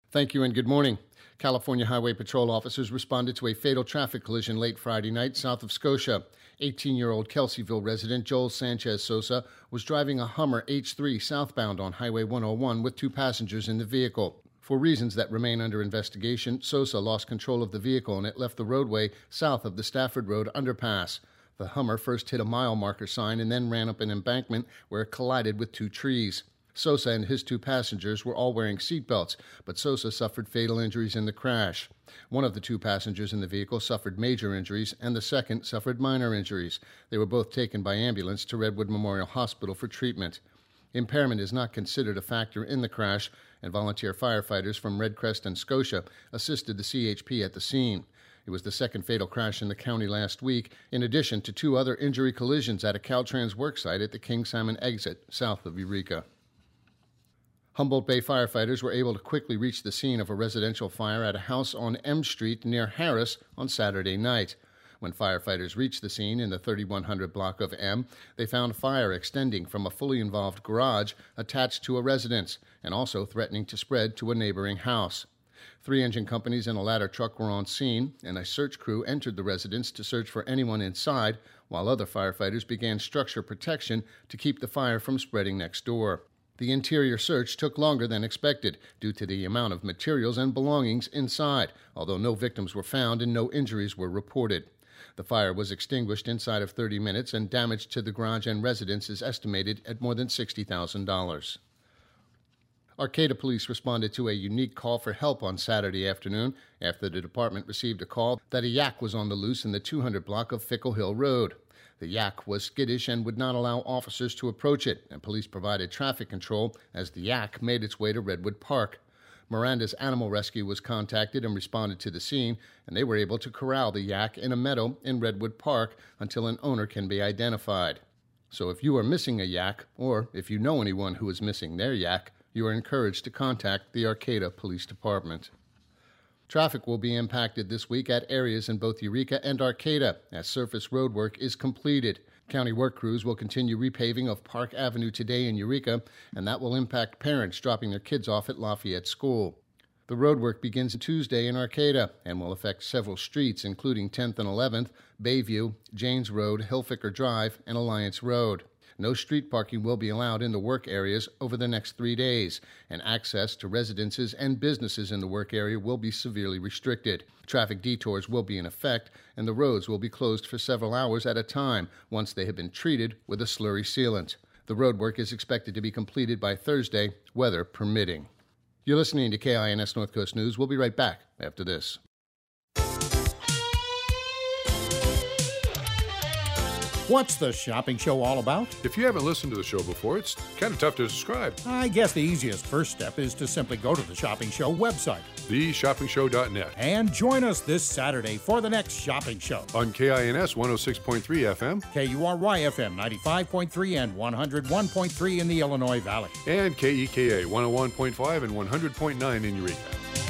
Thank you and good morning. California Highway Patrol officers responded to a fatal traffic collision late Friday night south of Scotia. 18-year-old Kelseyville resident Joel Sanchez Sosa was driving a Hummer H3 southbound on Highway 101 with two passengers in the vehicle. For reasons that remain under investigation, Sosa lost control of the vehicle and it left the roadway south of the Stafford Road underpass. The Hummer first hit a mile marker sign and then ran up an embankment where it collided with two trees. Sosa and his two passengers were all wearing seatbelts, but Sosa suffered fatal injuries in the crash. One of the two passengers in the vehicle suffered major injuries, and the second suffered minor injuries. They were both taken by ambulance to Redwood Memorial Hospital for treatment. Impairment is not considered a factor in the crash, and volunteer firefighters from Redcrest and Scotia assisted the CHP at the scene. It was the second fatal crash in the county last week, in addition to two other injury collisions at a Caltrans worksite at the King Salmon exit south of Eureka. Humboldt Bay firefighters were able to quickly reach the scene of a residential fire at a house on M Street near Harris on Saturday night. When firefighters reached the scene in the 3100 block of M, they found fire extending from a fully involved garage attached to a residence and also threatening to spread to a neighboring house. 3 engine companies and a ladder truck were on scene, and a search crew entered the residence to search for anyone inside, while other firefighters began structure protection to keep the fire from spreading next door. The interior search took longer than expected due to the amount of materials and belongings inside, although no victims were found and no injuries were reported. The fire was extinguished inside of 30 minutes, and damage to the garage and residence is estimated at more than $60,000. Arcata police responded to a unique call for help on Saturday afternoon after the department received a call that a yak was on the loose in the 200 block of Fickle Hill Road. The yak was skittish and would not allow officers to approach it, and police provided traffic control as the yak made its way to Redwood Park. Miranda's Animal Rescue was contacted and responded to the scene, and they were able to corral the yak in a meadow in Redwood Park until an owner can be identified. So if you are missing a yak, or if you know anyone who is missing their yak, you are encouraged to contact the Arcata Police Department. Traffic will be impacted this week at areas in both Eureka and Arcata as surface road work is completed. County work crews will continue repaving of Park Avenue today in Eureka, and that will impact parents dropping their kids off at Lafayette School. The road work begins Tuesday in Arcata and will affect several streets, including 10th and 11th, Bayview, Janes Road, Hillficker Drive, and Alliance Road. No street parking will be allowed in the work areas over the next 3 days, and access to residences and businesses in the work area will be severely restricted. Traffic detours will be in effect, and the roads will be closed for several hours at a time once they have been treated with a slurry sealant. The road work is expected to be completed by Thursday, weather permitting. You're listening to KINS North Coast News. We'll be right back after this. What's the shopping show all about? If you haven't listened to the show before, it's kind of tough to describe. I guess the easiest first step is to simply go to the Shopping Show website, theshoppingshow.net, and join us this Saturday for the next shopping show. On KINS 106.3 FM, KURY-FM 95.3 and 101.3 in the Illinois Valley, and KEKA 101.5 and 100.9 in Eureka.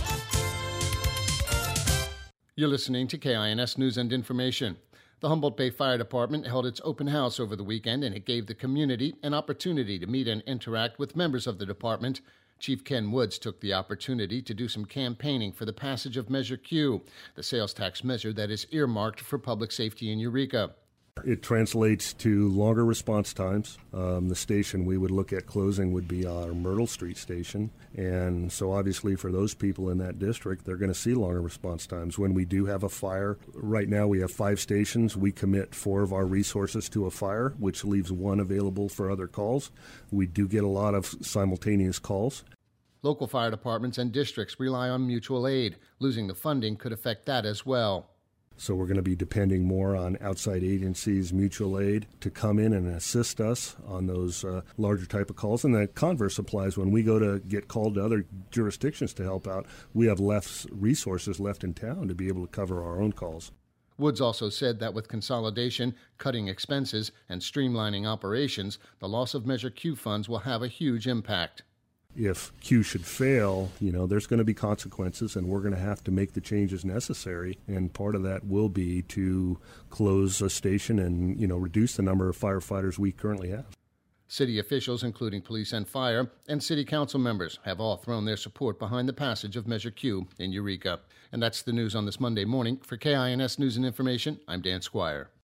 You're listening to KINS News and Information. The Humboldt Bay Fire Department held its open house over the weekend, and it gave the community an opportunity to meet and interact with members of the department. Chief Ken Woods took the opportunity to do some campaigning for the passage of Measure Q, the sales tax measure that is earmarked for public safety in Eureka. It translates to longer response times. The station we would look at closing would be our Myrtle Street station. And so obviously for those people in that district, they're going to see longer response times. When we do have a fire, right now we have 5 stations. We commit 4 of our resources to a fire, which leaves 1 available for other calls. We do get a lot of simultaneous calls. Local fire departments and districts rely on mutual aid. Losing the funding could affect that as well. So we're going to be depending more on outside agencies, mutual aid, to come in and assist us on those larger type of calls. And the converse applies when we go to get called to other jurisdictions to help out. We have less resources left in town to be able to cover our own calls. Woods also said that with consolidation, cutting expenses, and streamlining operations, the loss of Measure Q funds will have a huge impact. If Q should fail, there's going to be consequences, and we're going to have to make the changes necessary. And part of that will be to close a station and, reduce the number of firefighters we currently have. City officials, including police and fire, and city council members have all thrown their support behind the passage of Measure Q in Eureka. And that's the news on this Monday morning. For KINS News and Information, I'm Dan Squire.